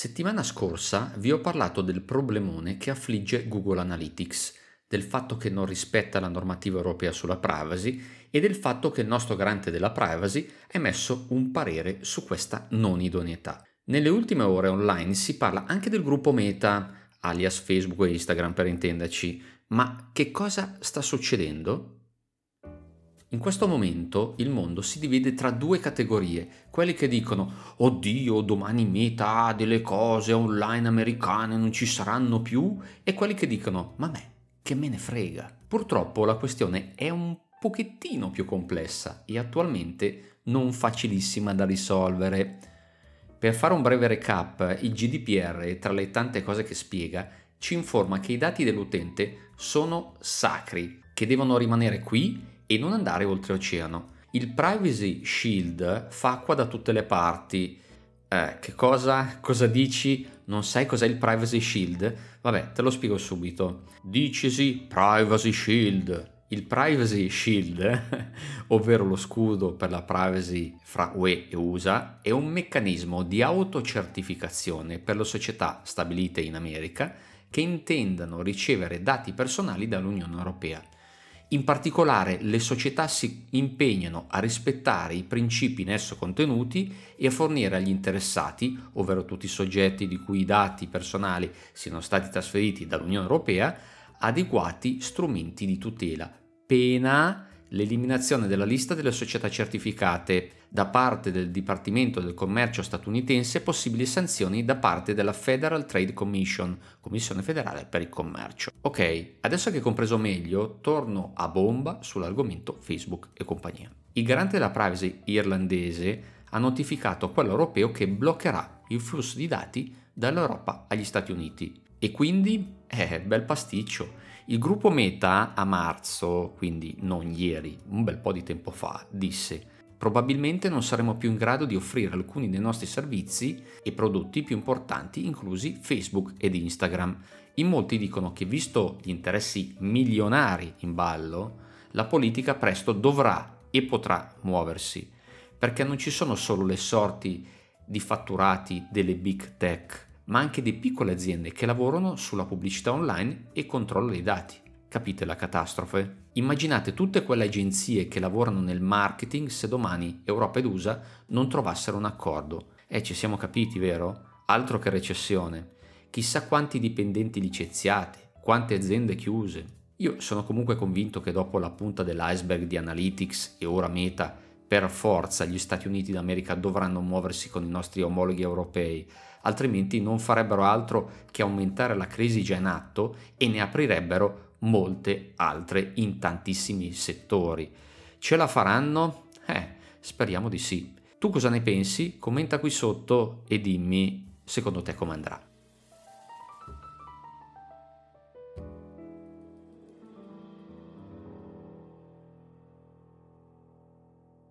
Settimana scorsa vi ho parlato del problemone che affligge Google Analytics, del fatto che non rispetta la normativa europea sulla privacy e del fatto che il nostro garante della privacy ha emesso un parere su questa non idoneità. Nelle ultime ore online si parla anche del gruppo Meta, alias Facebook e Instagram per intenderci, ma che cosa sta succedendo? In questo momento il mondo si divide tra due categorie, quelli che dicono oddio, domani Meta ha delle cose online americane, non ci saranno più, e quelli che dicono ma me, che me ne frega. Purtroppo la questione è un pochettino più complessa e attualmente non facilissima da risolvere. Per fare un breve recap, il GDPR, tra le tante cose che spiega, ci informa che i dati dell'utente sono sacri, che devono rimanere qui e non andare oltreoceano. Il Privacy Shield fa acqua da tutte le parti. Che cosa? Cosa dici? Non sai cos'è il Privacy Shield? Vabbè, te lo spiego subito. Dicesi Privacy Shield. Il Privacy Shield, ovvero lo scudo per la privacy fra UE e USA, è un meccanismo di autocertificazione per le società stabilite in America che intendano ricevere dati personali dall'Unione Europea. In particolare, le società si impegnano a rispettare i principi in esso contenuti e a fornire agli interessati, ovvero tutti i soggetti di cui i dati personali siano stati trasferiti dall'Unione Europea, adeguati strumenti di tutela, pena l'eliminazione della lista delle società certificate da parte del Dipartimento del Commercio statunitense e possibili sanzioni da parte della Federal Trade Commission, Commissione federale per il commercio. Ok, adesso che hai compreso meglio, torno a bomba sull'argomento Facebook e compagnia. Il garante della privacy irlandese ha notificato a quello europeo che bloccherà il flusso di dati dall'Europa agli Stati Uniti. E quindi, bel pasticcio. Il gruppo Meta a marzo, quindi non ieri, un bel po' di tempo fa, disse: probabilmente non saremo più in grado di offrire alcuni dei nostri servizi e prodotti più importanti, inclusi Facebook ed Instagram. In molti dicono che, visto gli interessi milionari in ballo, la politica presto dovrà e potrà muoversi, perché non ci sono solo le sorti di fatturati delle big tech, ma anche di piccole aziende che lavorano sulla pubblicità online e controllo dei dati. Capite la catastrofe? Immaginate tutte quelle agenzie che lavorano nel marketing se domani Europa ed USA non trovassero un accordo. Ci siamo capiti, vero? Altro che recessione. Chissà quanti dipendenti licenziati, quante aziende chiuse. Io sono comunque convinto che dopo la punta dell'iceberg di Analytics e ora Meta, per forza gli Stati Uniti d'America dovranno muoversi con i nostri omologhi europei, altrimenti non farebbero altro che aumentare la crisi già in atto e ne aprirebbero molte altre in tantissimi settori. Ce la faranno? Speriamo di sì. Tu cosa ne pensi? Commenta qui sotto e dimmi secondo te come andrà.